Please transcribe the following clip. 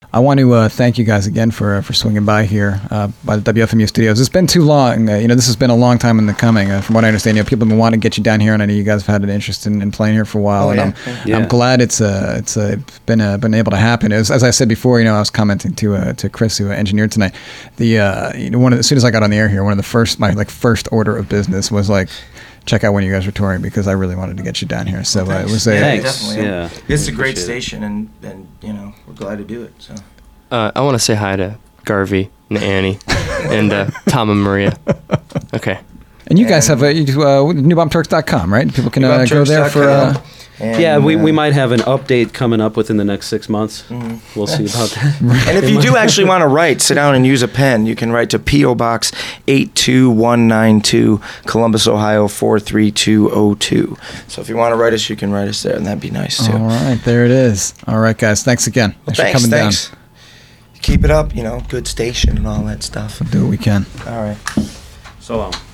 I want to thank you guys again for swinging by here by the WFMU studios. It's been too long. This has been a long time in the coming. From what I understand, people have been wanting to get you down here, and I know you guys have had an interest in playing here for a while. I'm glad it's been able to happen. As I said before, I was commenting to Chris, who engineered tonight. As soon as I got on the air here, my first order of business was like, check out when you guys were touring, because I really wanted to get you down here. So it was definitely. Yeah. It's a great station, and we're glad to do it. So I want to say hi to Garvey and Annie and Tom and Maria. Okay. And you guys have newbombturks.com, right? People can go there for. We might have an update coming up within the next 6 months. Mm-hmm. We'll see about that. And if you do actually want to write, sit down and use a pen. You can write to P.O. Box 82192, Columbus, Ohio 43202. So if you want to write us, you can write us there, and that'd be nice too. All right, there it is. All right, guys, thanks again. Thanks for coming down. Keep it up, good station and all that stuff. We'll do what we can. All right. So long.